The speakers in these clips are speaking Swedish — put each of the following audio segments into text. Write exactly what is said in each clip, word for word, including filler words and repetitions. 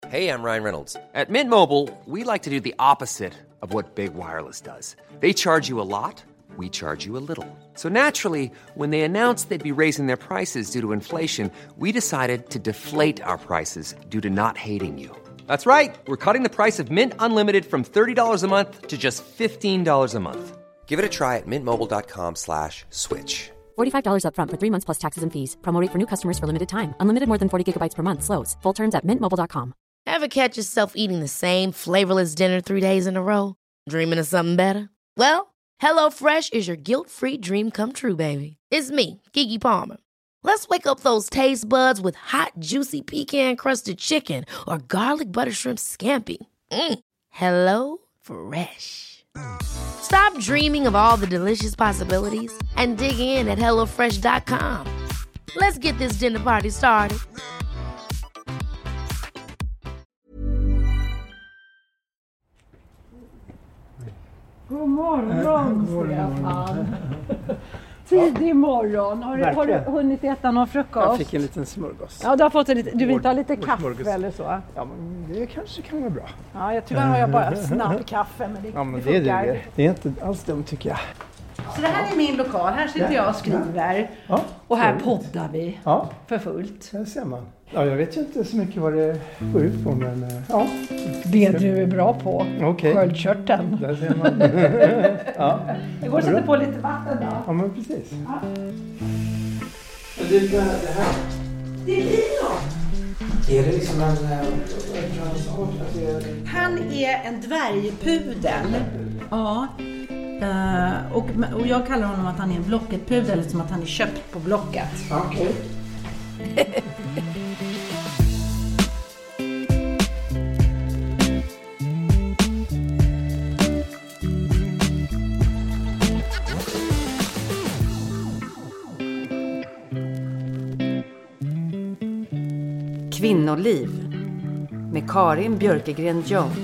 Hey, I'm Ryan Reynolds. At Mint Mobile, we like to do the opposite of what Big Wireless does. They charge you a lot, we charge you a little. So naturally, when they announced they'd be raising their prices due to inflation, we decided to deflate our prices due to not hating you. That's right. We're cutting the price of Mint Unlimited from thirty dollars a month to just fifteen dollars a month. Give it a try at mintmobile.com slash switch. forty-five dollars up front for three months plus taxes and fees. Promo rate for new customers for limited time. Unlimited more than forty gigabytes per month. Slows full terms at mint mobile dot com. Ever catch yourself eating the same flavorless dinner three days in a row? Dreaming of something better? Well, HelloFresh is your guilt-free dream come true, baby. It's me, Keke Palmer. Let's wake up those taste buds with hot, juicy pecan-crusted chicken or garlic butter shrimp scampi. Mm. Hello Fresh. Stop dreaming of all the delicious possibilities and dig in at hello fresh dot com. Let's get this dinner party started. God morgon, Stefan. Tidig morgon. Har du, har du hunnit äta någon frukost? Jag fick en liten smörgås. Ja, du har fått en liten, du vill inte ha lite kaffe smörgås. Eller så? Ja, men det kanske kan vara bra. Ja, jag tyvärr har jag bara snabbkaffe, men det, ja, men det det, funkar. det, det är inte alls dumt tycker jag. Så det här är min lokal. Här sitter jag och skriver. Ja, och här poddar vi ja. för fullt. Där ser man. Ja, jag vet ju inte så mycket vad det går ut på, men ja. Det du är bra på. Okay. Sköldkörteln. Där ser man. Ja. Det går att sätta på lite vatten då. Ja, men precis. Ja. Det är det här. Det är Lino. Är det liksom en... Han är en dvärgpudel. Ja. Uh, och, och jag kallar honom att han är en Blocket-pudel, som att han är köpt på Blocket. Okej. Okay. Kvinnoliv med Karin Björkegren Jones.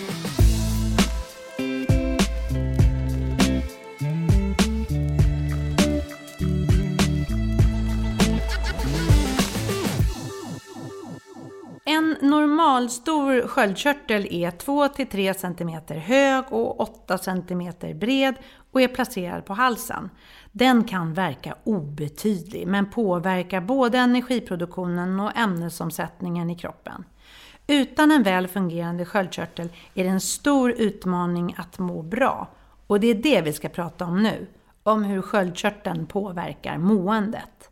En normalstor sköldkörtel är två till tre centimeter hög och åtta centimeter bred och är placerad på halsen. Den kan verka obetydlig men påverkar både energiproduktionen och ämnesomsättningen i kroppen. Utan en väl fungerande sköldkörtel är det en stor utmaning att må bra. Och det är det vi ska prata om nu. Om hur sköldkörteln påverkar måendet.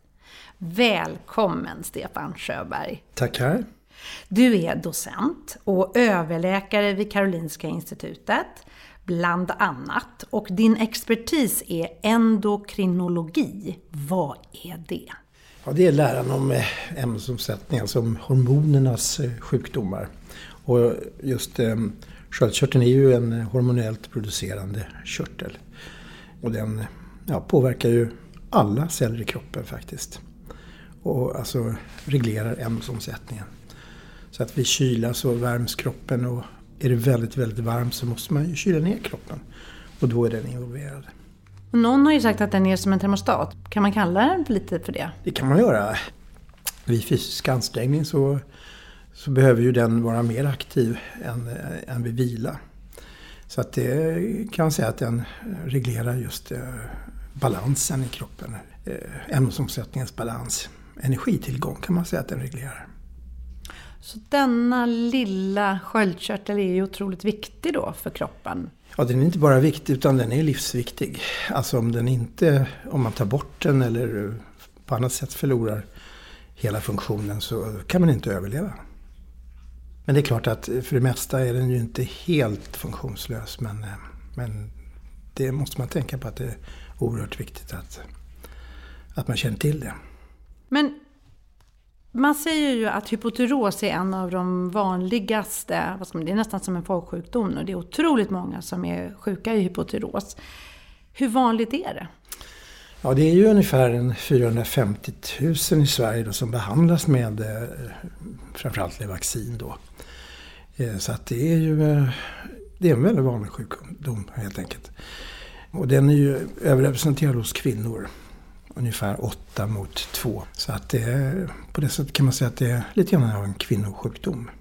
Välkommen Stefan Sjöberg. Tackar. Du är docent och överläkare vid Karolinska institutet, bland annat. Och din expertis är endokrinologi. Vad är det? Ja, det är läran om ämnesomsättning, alltså om hormonernas sjukdomar. Och just eh, sköldkörteln är ju en hormonellt producerande körtel. Och den ja, påverkar ju alla celler i kroppen faktiskt. Och alltså reglerar ämnesomsättningen. Så att vid kyla så värms kroppen, och är det väldigt, väldigt varmt så måste man ju kyla ner kroppen. Och då är den involverad. Någon har ju sagt att den är som en termostat. Kan man kalla den lite för det? Det kan man göra. Vid fysisk ansträngning så, så behöver ju den vara mer aktiv än, än vid vila. Så att det kan man säga att den reglerar just eh, balansen i kroppen. Eh, ämnesomsättningens balans. Energitillgång kan man säga att den reglerar. Så denna lilla sköldkörtel är ju otroligt viktig då för kroppen. Ja, den är inte bara viktig utan den är livsviktig. Alltså om den inte, om man tar bort den eller på annat sätt förlorar hela funktionen så kan man inte överleva. Men det är klart att för det mesta är den ju inte helt funktionslös, men, men det måste man tänka på att det är oerhört viktigt att, att man känner till det. Men man säger ju att hypotyros är en av de vanligaste, vad ska man, det är nästan som en folksjukdom, och det är otroligt många som är sjuka i hypotyros. Hur vanligt är det? Ja, det är ju ungefär en fyrahundrafemtio tusen i Sverige då, som behandlas med eh, framförallt Levaxin då. Eh, så att det är ju eh, det är en väldigt vanlig sjukdom helt enkelt. Och den är ju överrepresenterad hos kvinnor. Ungefär åtta mot två. Så att det är, på det sättet kan man säga att det är lite grann av en kvinnosjukdom.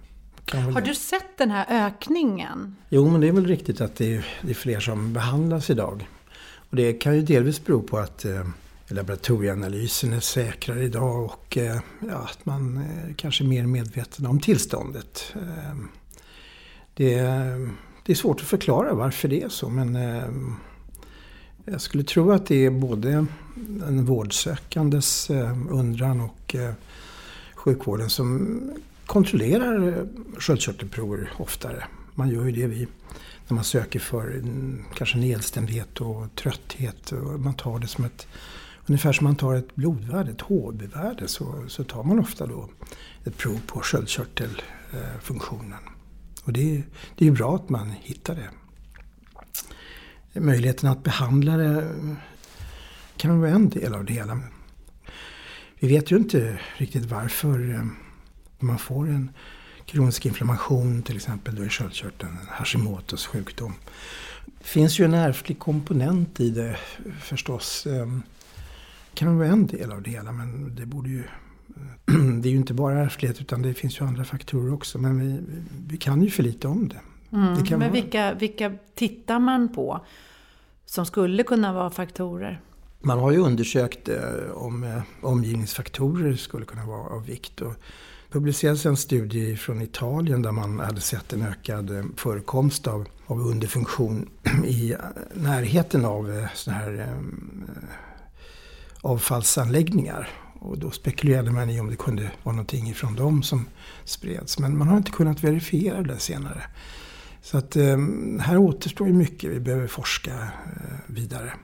Har du sett den här ökningen? Jo, men det är väl riktigt att det är, det är fler som behandlas idag. Och det kan ju delvis bero på att eh, laboratorieanalysen är säkrare idag och eh, ja, att man eh, kanske är mer medveten om tillståndet. Eh, det, det är svårt att förklara varför det är så, men eh, jag skulle tro att det är både en vårdsökandes eh, undran och eh, sjukvården som kontrollerar sköldkörtelprover oftare. Man gör ju det vi, när man söker för kanske nedstämdhet och trötthet. Och man tar det som ett, ungefär som man tar ett blodvärde, ett H B-värde, så, så tar man ofta då ett prov på sköldkörtelfunktionen. Och det, det är ju bra att man hittar det. Möjligheten att behandla det kan vara en del av det hela. Vi vet ju inte riktigt varför man får en kronisk inflammation till exempel då i sköldkörteln, Hashimotos sjukdom. Det finns ju en ärftlig komponent i det förstås. Det kan vara en del av det hela, men det borde ju det är ju inte bara ärftlighet utan det finns ju andra faktorer också, men vi, vi kan ju för lite om det. Mm, det kan men vara... vilka, vilka tittar man på som skulle kunna vara faktorer? Man har ju undersökt eh, om eh, omgivningsfaktorer skulle kunna vara av vikt. Och publicerades en studie från Italien där man hade sett en ökad eh, förekomst av, av underfunktion i närheten av eh, såna här eh, avfallsanläggningar. Och då spekulerade man i om det kunde vara någonting ifrån dem som spreds. Men man har inte kunnat verifiera det senare. Så att eh, här återstår ju mycket. Vi behöver forska eh, vidare.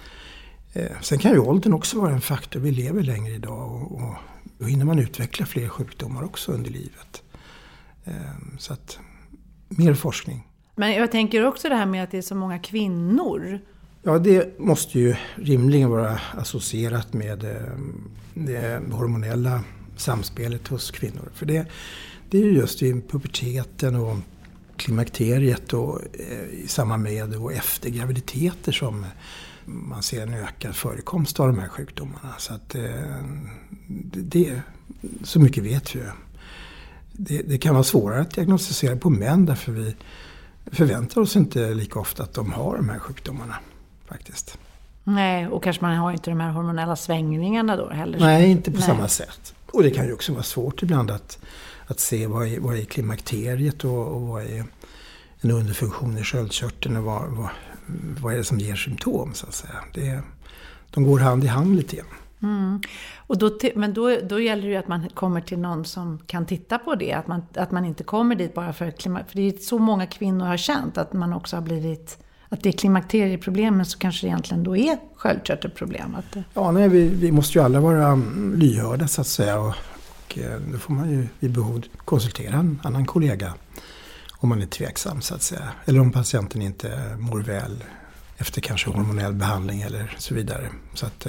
Eh, sen kan ju åldern också vara en faktor. Vi lever längre idag och, och då hinner man utveckla fler sjukdomar också under livet. Eh, så att mer forskning. Men jag tänker också det här med att det är så många kvinnor. Ja, det måste ju rimligen vara associerat med eh, det hormonella samspelet hos kvinnor. För det, det är ju just i puberteten och klimakteriet och eh, i samband med och efter graviditeter som man ser en ökad förekomst av de här sjukdomarna. Så att eh, det, det, så mycket vet vi. Det, det kan vara svårare att diagnostisera på män därför vi förväntar oss inte lika ofta att de har de här sjukdomarna faktiskt. Nej, och kanske man har inte de här hormonella svängningarna då heller. Nej, inte på Nej. samma sätt. Och det kan ju också vara svårt ibland att, att se vad är, vad är klimakteriet och, och vad är en underfunktion i sköldkörteln och vad, vad, vad är det som ger symptom så att säga. Det, de går hand i hand lite grann. Mm. Och då, men då, då gäller det ju att man kommer till någon som kan titta på det. Att man, att man inte kommer dit bara för klimat. För det är så många kvinnor har känt att man också har blivit... Att det är klimakterieproblemen så kanske det egentligen då är sköldkörtelproblem. Att det... Ja, nej, vi, vi måste ju alla vara lyhörda så att säga. Och, och då får man ju vid behov konsultera en annan kollega om man är tveksam så att säga. Eller om patienten inte mår väl efter kanske hormonell behandling eller så vidare. Så att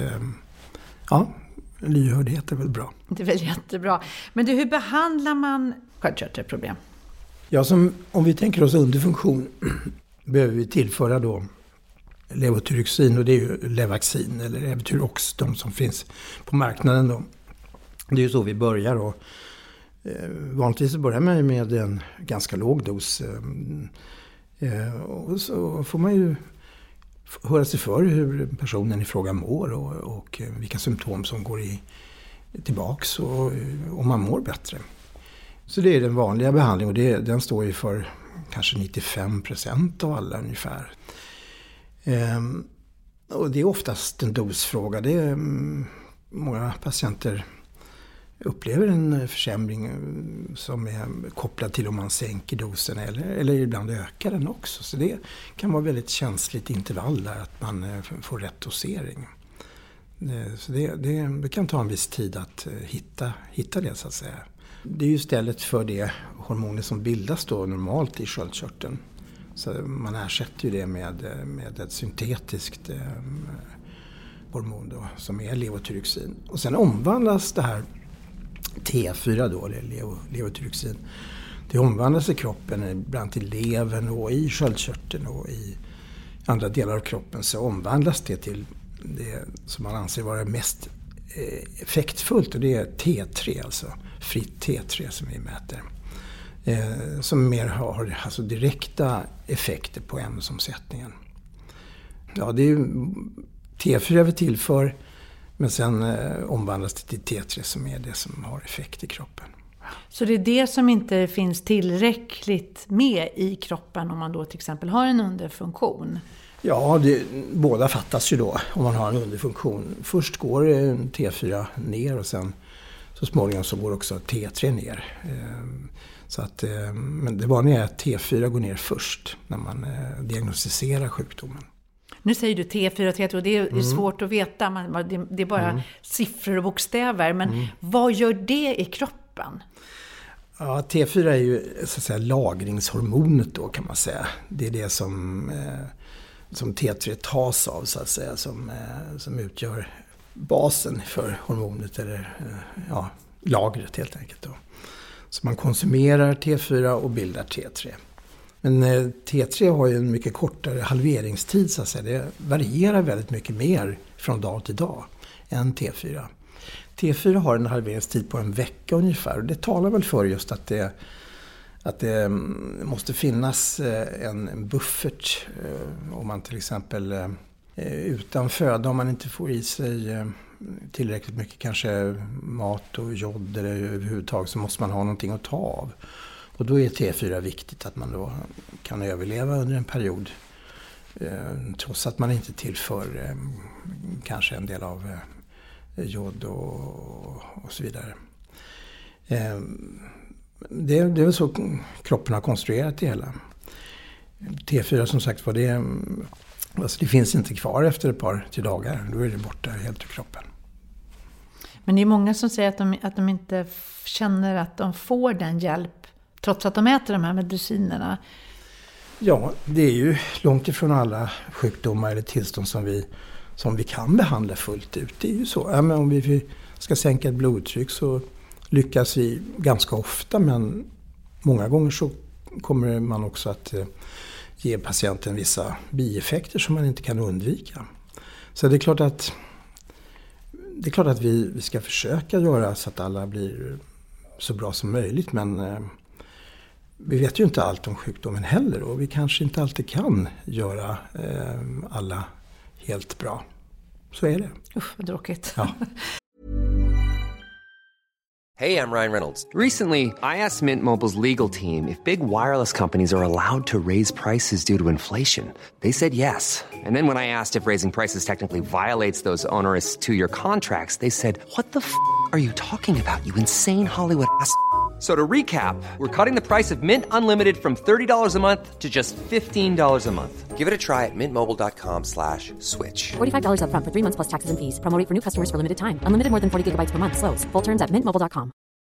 ja, lyhördhet är väl bra. Det är väl jättebra. Men du, hur behandlar man sköldkörtelproblem? Ja, som, om vi tänker oss underfunktion behöver vi tillföra då levotyroxin, och det är ju Levaxin eller Evotyrox, de som finns på marknaden då. Det är ju så vi börjar och eh, vanligtvis börjar man med en ganska låg dos eh, och så får man ju höra sig för hur personen i fråga mår och, och vilka symptom som går i, tillbaks och om man mår bättre. Så det är den vanliga behandlingen och det, den står ju för kanske nittiofem procent av alla ungefär. Ehm, och det är oftast en dosfråga. Det är, många patienter upplever en försämring som är kopplad till om man sänker dosen eller, eller ibland ökar den också. Så det kan vara väldigt känsligt intervall där att man får rätt dosering. Så det, det, det kan ta en viss tid att hitta, hitta det så att säga. Det är ju istället för det hormoner som bildas då normalt i sköldkörteln. Så man ersätter ju det med, med ett syntetiskt eh, hormon då, som är levotyroxin. Och sen omvandlas det här T fyra då, eller levo, levotyroxin. Det omvandlas i kroppen, ibland till levern och i sköldkörteln och i andra delar av kroppen så omvandlas det till det som man anser vara mest effektfullt, och det är T tre, alltså fritt T tre som vi mäter. eh, som mer har alltså direkta effekter på ämnesomsättningen. Ja, det är ju T fyra vi tillför, men sen eh, omvandlas det till T tre som är det som har effekt i kroppen. Så det är det som inte finns tillräckligt med i kroppen om man då till exempel har en underfunktion? Ja, det, båda fattas ju då om man har en underfunktion. Först går T fyra ner och sen så småningom så går också T tre ner. Så att, men det vanliga är att T fyra går ner först när man diagnostiserar sjukdomen. Nu säger du T fyra och T tre och det är Mm. svårt att veta. Man, det, det är bara mm. siffror och bokstäver. Men Mm. vad gör det i kroppen? Ja, T fyra är ju så att säga lagringshormonet då, kan man säga. Det är det som, eh, som T tre tas av, så att säga, som, eh, som utgör basen för hormonet, eller eh, ja, lagret helt enkelt då. Så man konsumerar T fyra och bildar T tre. Men eh, T tre har ju en mycket kortare halveringstid, så att säga. Det varierar väldigt mycket mer från dag till dag än T fyra. T fyra har en halveringstid på en vecka ungefär, och det talar väl för just att det, att det måste finnas en buffert om man till exempel utan föda, om man inte får i sig tillräckligt mycket kanske mat och jod eller överhuvudtaget, så måste man ha någonting att ta av. Och då är T fyra viktigt, att man då kan överleva under en period trots att man inte tillför kanske en del av jod och, och så vidare. Eh, det, det är väl så kroppen har konstruerat det hela. T fyra som sagt var det, alltså det finns inte kvar efter ett par till dagar. Då är det borta helt ur kroppen. Men det är många som säger att de, att de inte känner att de får den hjälp trots att de äter de här medicinerna. Ja, det är ju långt ifrån alla sjukdomar eller tillstånd som vi som vi kan behandla fullt ut. Det är ju så. Ja, men om vi ska sänka ett blodtryck så lyckas vi ganska ofta, men många gånger så kommer man också att eh, ge patienten vissa bieffekter som man inte kan undvika. Så det är klart att det är klart att vi, vi ska försöka göra så att alla blir så bra som möjligt, men eh, vi vet ju inte allt om sjukdomen heller, och vi kanske inte alltid kan göra eh, alla helt bra. Så är det. Uff, vad tråkigt. Ja. Hey, I'm Ryan Reynolds. Recently, I asked Mint Mobile's legal team if big wireless companies are allowed to raise prices due to inflation. They said yes. And then when I asked if raising prices technically violates those onerous two-year contracts, they said, "What the f*** are you talking about, you insane Hollywood ass?" So to recap, we're cutting the price of Mint Unlimited from thirty dollars a month to just fifteen dollars a month. Give it a try at mintmobile.com slash switch. forty-five dollars up front for three months plus taxes and fees. Promo rate for new customers for limited time. Unlimited more than forty gigabytes per month. Slows full terms at mint mobile dot com.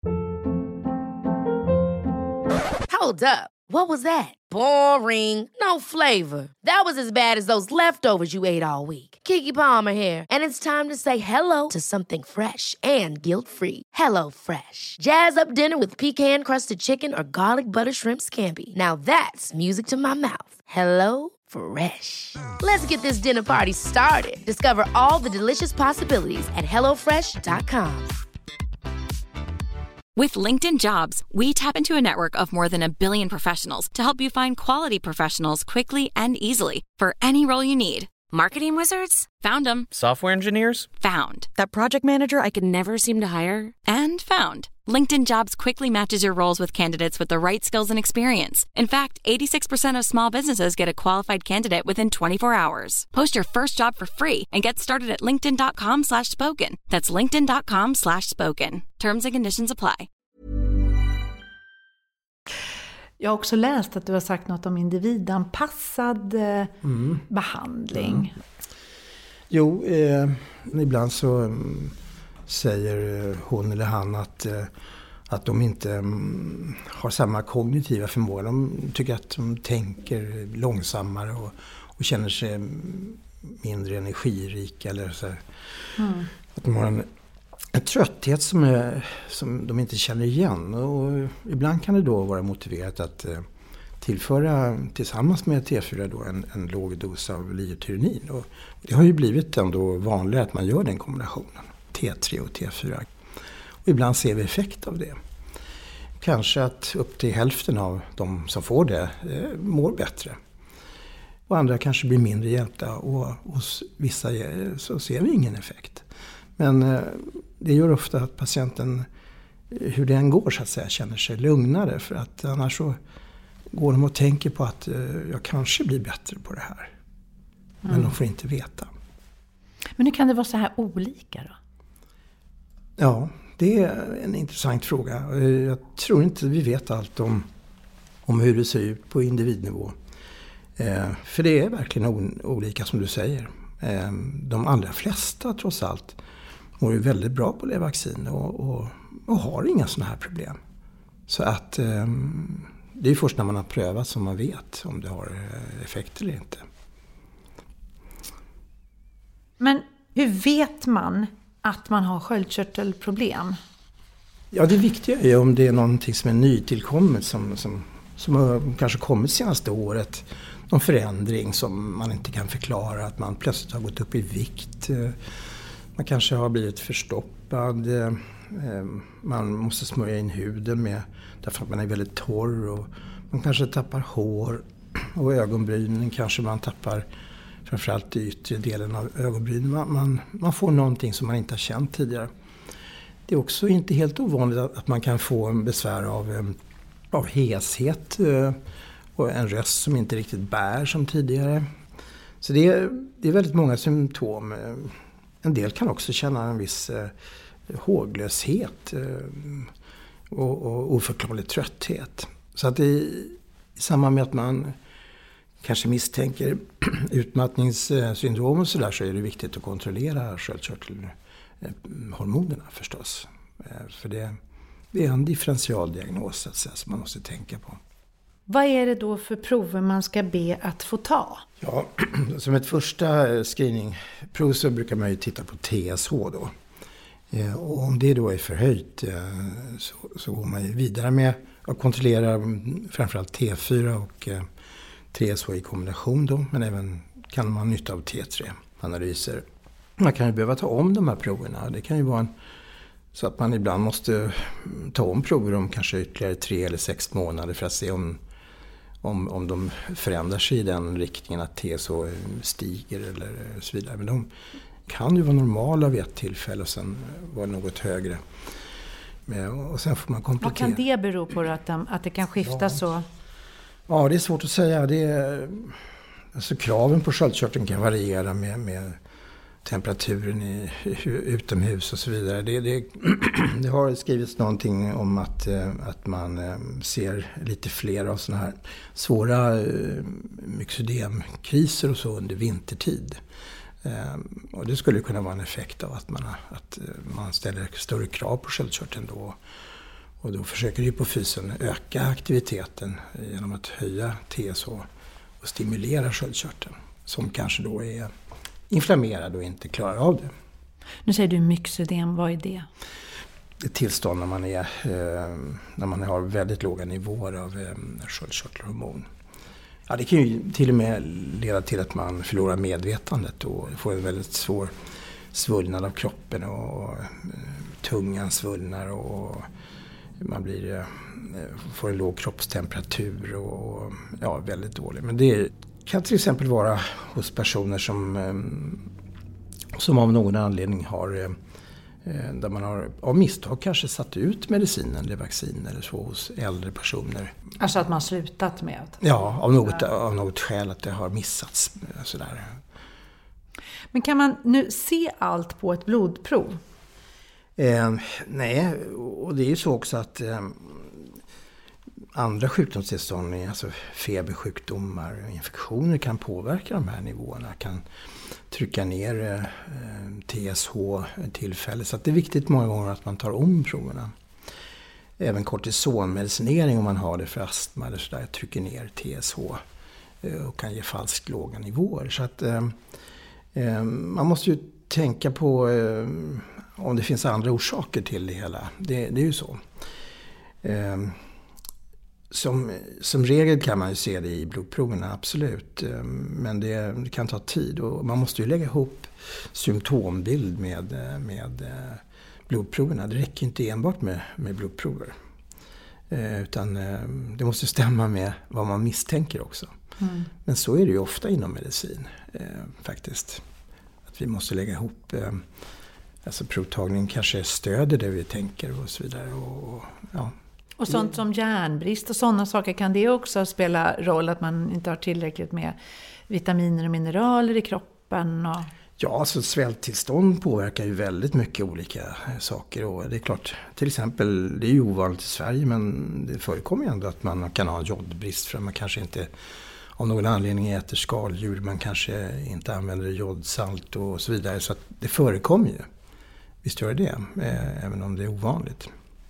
Hold up. What was that? Boring. No flavor. That was as bad as those leftovers you ate all week. Keke Palmer here, and it's time to say hello to something fresh and guilt-free. Hello Fresh. Jazz up dinner with pecan-crusted chicken or garlic butter shrimp scampi. Now that's music to my mouth. Hello Fresh. Let's get this dinner party started. Discover all the delicious possibilities at hello fresh dot com. With LinkedIn Jobs, we tap into a network of more than a billion professionals to help you find quality professionals quickly and easily for any role you need. Marketing wizards? Found them. Software engineers? Found. That project manager I could never seem to hire? And found. LinkedIn Jobs quickly matches your roles with candidates with the right skills and experience. In fact, eighty-six percent of small businesses get a qualified candidate within twenty-four hours. Post your first job for free and get started at linkedin.com slash spoken. That's linkedin.com slash spoken. Terms and conditions apply. Jag har också läst att du har sagt något om individanpassad mm. behandling. Mm. Jo, eh, ibland så mm, säger hon eller han att, eh, att de inte mm, har samma kognitiva förmåga. De tycker att de tänker långsammare och, och känner sig mindre energirika. Eller så här. Mm. Att de har en, en trötthet som, är, som de inte känner igen. Och ibland kan det då vara motiverat att eh, tillföra tillsammans med T fyra då en, en låg dos av liutyronin. Och det har ju blivit ändå vanligare att man gör den kombinationen, T tre och T fyra. Och ibland ser vi effekt av det. kanske att upp till hälften av de som får det eh, mår bättre. Och andra kanske blir mindre hjälpta och hos vissa så ser vi ingen effekt. Men eh, det gör ofta att patienten, hur det än går så att säga, känner sig lugnare. För att annars så går de och tänker på att eh, jag kanske blir bättre på det här. Men mm. de får inte veta. Men hur kan det vara så här olika då? Ja, det är en intressant fråga. Jag tror inte vi vet allt om, om hur det ser ut på individnivå. Eh, för det är verkligen o- olika som du säger. Eh, de allra flesta trots allt mår ju väldigt bra på det vaccin och, och, och har inga sådana här problem. Så att eh, det är först när man har prövat som man vet om det har effekt eller inte. Men hur vet man att man har sköldkörtelproblem? Ja, det viktiga är om det är någonting som är nytillkommet som, som, som har kanske kommit senaste året. Någon förändring som man inte kan förklara, att man plötsligt har gått upp i vikt. Man kanske har blivit förstoppad. Man måste smörja in huden med, därför att man är väldigt torr. Och man kanske tappar hår och ögonbrynen kanske man tappar, framförallt i yttre delen av ögonbrynen. Man, man, man får någonting som man inte har känt tidigare. Det är också inte helt ovanligt att man kan få en besvär av, av heshet och en röst som inte riktigt bär som tidigare. Så det är, det är väldigt många symptom. En del kan också känna en viss eh, håglöshet eh, och, och oförklarlig trötthet. Så att i, i samband med att man kanske misstänker utmattningssyndrom och sådär, så är det viktigt att kontrollera sköldkörtelhormonerna förstås. För det, det är en differentialdiagnos så att säga, som man måste tänka på. Vad är det då för prover man ska be att få ta? Ja, som ett första screeningprov så brukar man ju titta på T S H då. Och om det då är förhöjt så, så går man ju vidare med att kontrollera framförallt T fyra och T S H i kombination då, men även kan man ha nytta av T tre-analyser. Man kan ju behöva ta om de här proverna. Det kan ju vara en, så att man ibland måste ta om prover om kanske ytterligare tre eller sex månader för att se om, om, om de förändrar sig i den riktningen att T S H stiger eller så vidare. Men de kan ju vara normala vid ett tillfälle och sen vara något högre. Och sen får man komplettera. Vad kan det bero på då, att, de, att det kan skifta ja. så? Ja, det är svårt att säga. Det är, alltså kraven på sköldkörteln kan variera med, med temperaturen i, utomhus och så vidare. Det, det, det har skrivits någonting om att, att man ser lite fler av såna här svåra myxödemkriser och så under vintertid. Och det skulle kunna vara en effekt av att man, att man ställer större krav på sköldkörteln då. Och då försöker hypofysen öka aktiviteten genom att höja T S H och stimulera sköldkörteln, som kanske då är inflammerad och inte klarar av det. Nu säger du myxödem, vad är det? Ett tillstånd när man, är, när man har väldigt låga nivåer av sköldkörtelhormon. Ja, det kan ju till och med leda till att man förlorar medvetandet och får en väldigt svår svullnad av kroppen och tungan svullnar och man blir, får en låg kroppstemperatur och ja, väldigt dålig. Men det kan till exempel vara hos personer som, som av någon anledning har, där man har av misstag kanske satt ut medicinen eller vaccin eller så hos äldre personer. Alltså att man slutat med? Ja, av något, av något skäl att det har missats. Sådär. Men kan man nu se allt på ett blodprov? Eh, nej, och det är ju så också att eh, andra sjukdomstillstånd, alltså febersjukdomar och infektioner kan påverka de här nivåerna, kan trycka ner eh, T S H tillfället. Så att det är viktigt många gånger att man tar om proverna. Även kortisonmedicinering om man har det för astma eller så där, trycker ner T S H eh, och kan ge falskt låga nivåer. Så att eh, eh, man måste ju tänka på eh, om det finns andra orsaker till det hela. Det, det är ju så. Eh, som, som regel kan man ju se det i blodproverna, absolut. Eh, men det, det kan ta tid och man måste ju lägga ihop symptombild med, med eh, blodproverna. Det räcker inte enbart med, med blodprover. Eh, utan eh, det måste stämma med vad man misstänker också. Mm. Men så är det ju ofta inom medicin eh, faktiskt. Att vi måste lägga ihop, eh, alltså provtagning kanske stöder det vi tänker och så vidare. Och, och, ja. Och sånt som järnbrist och sådana saker, kan det också spela roll att man inte har tillräckligt med vitaminer och mineraler i kroppen? Och... Ja, alltså svälttillstånd påverkar ju väldigt mycket olika saker. Och det är klart, till exempel, det är ju ovanligt i Sverige, men det förekommer ju ändå att man kan ha jodbrist för att man kanske inte av någon anledning äter skaldjur, man kanske inte använder jodsalt och så vidare. Så att det förekommer ju. Visst gör det, eh, även om det är ovanligt.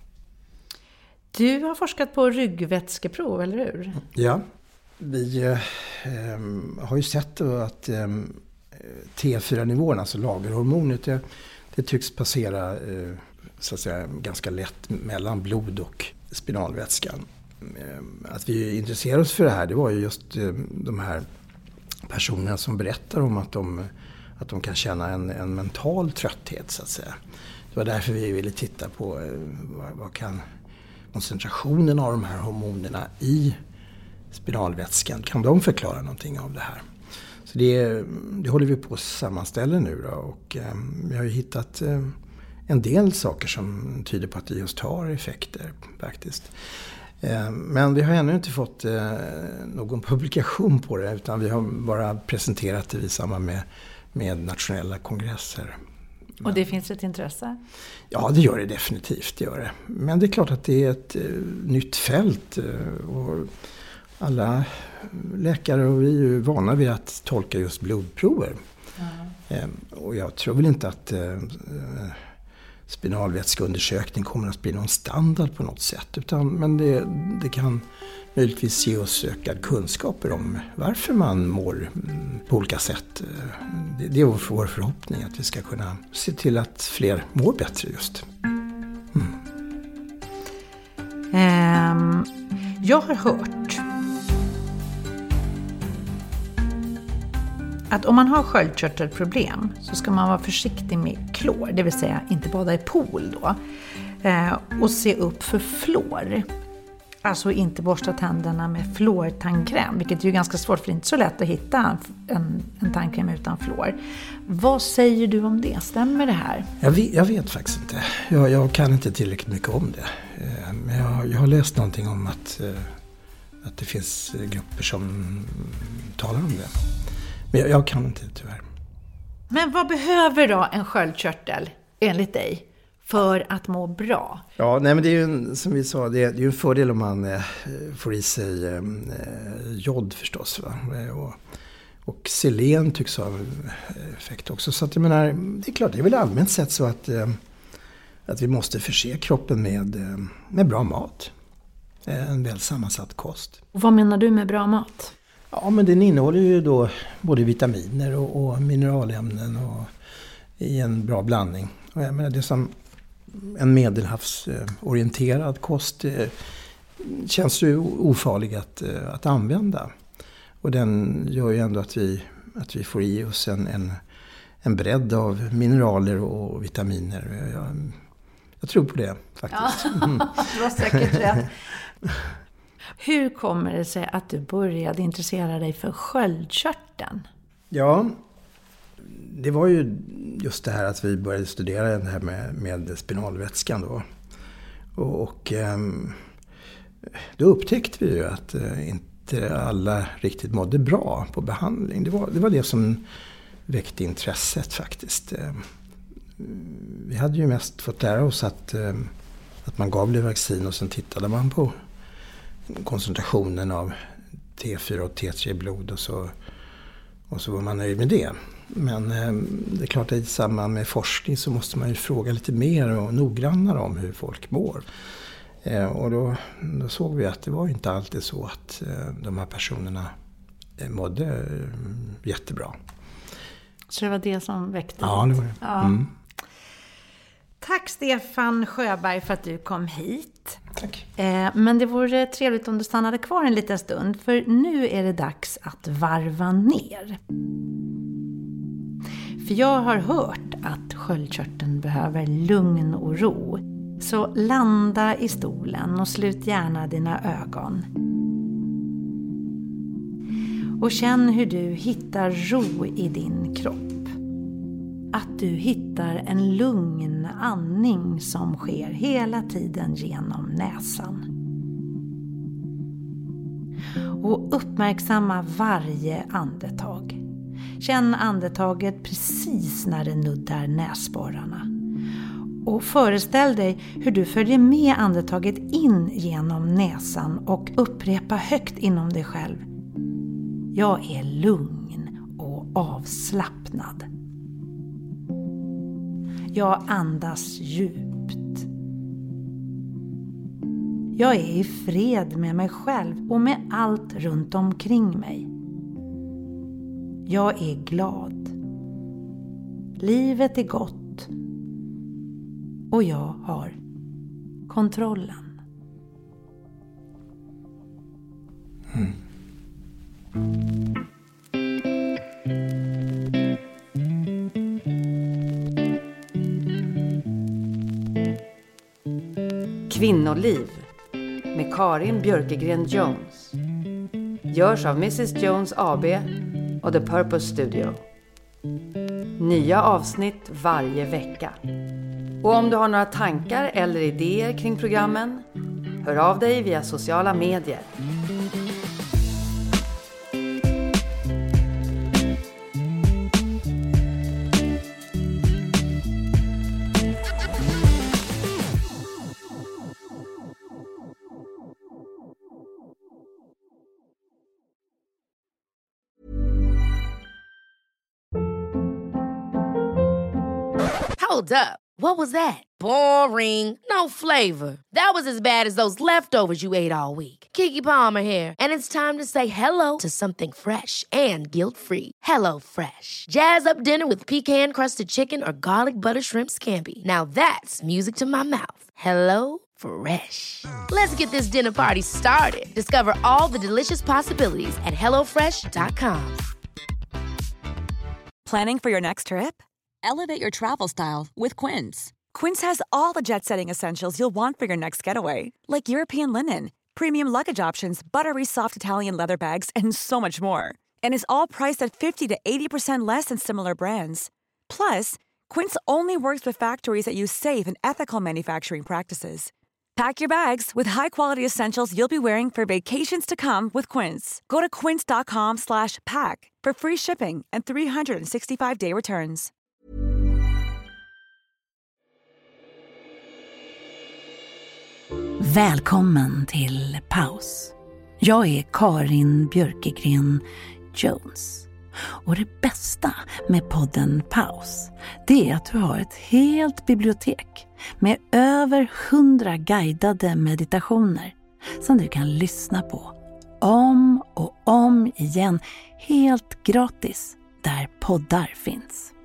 Du har forskat på ryggvätskeprov, eller hur? Ja, vi eh, har ju sett att eh, T fyra-nivån, alltså lagerhormonet, det, det tycks passera eh, så att säga, ganska lätt mellan blod och spinalvätskan. Eh, att vi intresserar oss för det här, det var ju just eh, de här personerna som berättar om att de, att de kan känna en, en mental trötthet, så att säga. Det var därför vi ville titta på eh, vad, vad kan koncentrationen av de här hormonerna i spinalvätskan, kan de förklara någonting av det här? Så det, det håller vi på att sammanställa nu då, och eh, vi har ju hittat eh, en del saker som tyder på att det just har effekter faktiskt. Eh, men vi har ännu inte fått eh, någon publikation på det, utan vi har bara presenterat det i samband med, med nationella kongresser. Men, och det finns ett intresse? Ja, det gör det definitivt, det gör det. Men det är klart att det är ett eh, nytt fält eh, och alla läkare och vi är ju vana vid att tolka just blodprover. Mm. Eh, och jag tror väl inte att eh, spinalvätskeundersökning kommer att bli någon standard på något sätt. Utan, men det, det kan möjligtvis ge oss ökad kunskaper om varför man mår på olika sätt. Det, det är vår förhoppning att vi ska kunna se till att fler mår bättre just. Mm. Um, jag har hört att om man har sköldkörtelproblem så ska man vara försiktig med klor, det vill säga inte bada i pool då, eh, och se upp för fluor. Alltså inte borsta tänderna med fluortandkräm, vilket är ju ganska svårt för det är inte så lätt att hitta en, en tandkräm utan fluor. Vad säger du om det? Stämmer det här? Jag vet, jag vet faktiskt inte. Jag, jag kan inte tillräckligt mycket om det. Men jag, jag har läst någonting om att, att det finns grupper som talar om det. Men jag, jag kan inte tyvärr. Men vad behöver då en sköldkörtel enligt dig för att må bra? Ja, nej, men det är ju en, som vi sa, det är, det är ju en fördel om man eh, får i sig eh, jod förstås. Va? Och, och selen tycks ha effekt också. Så att jag menar, det är klart, det är väl allmänt sett så att, eh, att vi måste förse kroppen med, eh, med bra mat. En väl sammansatt kost. Och vad menar du med bra mat? Ja, men den innehåller ju då både vitaminer och, och mineralämnen och i en bra blandning. Och jag menar, det är som en medelhavsorienterad kost eh, känns ju ofarlig att, eh, att använda. Och den gör ju ändå att vi, att vi får i oss en, en, en bredd av mineraler och vitaminer. Jag, jag tror på det faktiskt. Ja, det var säkert rätt. Hur kommer det sig att du började intressera dig för sköldkörteln? Ja, det var ju just det här att vi började studera det här med, med spinalvätskan då. Och, och då upptäckte vi ju att inte alla riktigt mådde bra på behandling. Det var det, var det som väckte intresset faktiskt. Vi hade ju mest fått lära oss att, att man gav vaccin och sen tittade man på koncentrationen av T fyra och T tre i blod och så, och så var man nöjd med det. Men eh, det är klart att i samband med forskning så måste man ju fråga lite mer och noggrannare om hur folk mår. Eh, och då, då såg vi att det var inte alltid så att eh, de här personerna eh, mådde eh, jättebra. Så det var det som väckte? Ja, det var det. Ja. Mm. Tack Stefan Sjöberg för att du kom hit. Tack. Eh, men det vore trevligt om du stannade kvar en liten stund, för nu är det dags att varva ner. För jag har hört att sköldkörteln behöver lugn och ro. Så landa i stolen och slut gärna dina ögon. Och känn hur du hittar ro i din kropp. Att du hittar en lugn andning som sker hela tiden genom näsan. Och uppmärksamma varje andetag. Känn andetaget precis när det nuddar näsborrarna. Och föreställ dig hur du följer med andetaget in genom näsan och upprepa högt inom dig själv. Jag är lugn och avslappnad. Jag andas djupt. Jag är i fred med mig själv och med allt runt omkring mig. Jag är glad. Livet är gott. Och jag har kontrollen. Mm. Kvinnoliv med Karin Björkegren Jones. Görs av missus Jones A B och The Purpose Studio. Nya avsnitt varje vecka. Och om du har några tankar eller idéer kring programmen, hör av dig via sociala medier. Hold up. What was that? Boring. No flavor. That was as bad as those leftovers you ate all week. Keke Palmer here, and it's time to say hello to something fresh and guilt-free. Hello Fresh. Jazz up dinner with pecan-crusted chicken or garlic butter shrimp scampi. Now that's music to my mouth. Hello Fresh. Let's get this dinner party started. Discover all the delicious possibilities at hello fresh dot com. Planning for your next trip? Elevate your travel style with Quince. Quince has all the jet-setting essentials you'll want for your next getaway, like European linen, premium luggage options, buttery soft Italian leather bags, and so much more. And is all priced at fifty to eighty percent less than similar brands. Plus, Quince only works with factories that use safe and ethical manufacturing practices. Pack your bags with high-quality essentials you'll be wearing for vacations to come with Quince. Go to quince.com slash pack for free shipping and three sixty-five day returns. Välkommen till paus. Jag är Karin Björkegren Jones. Och det bästa med podden Paus, det är att du har ett helt bibliotek med över hundra guidade meditationer som du kan lyssna på om och om igen, helt gratis, där poddar finns.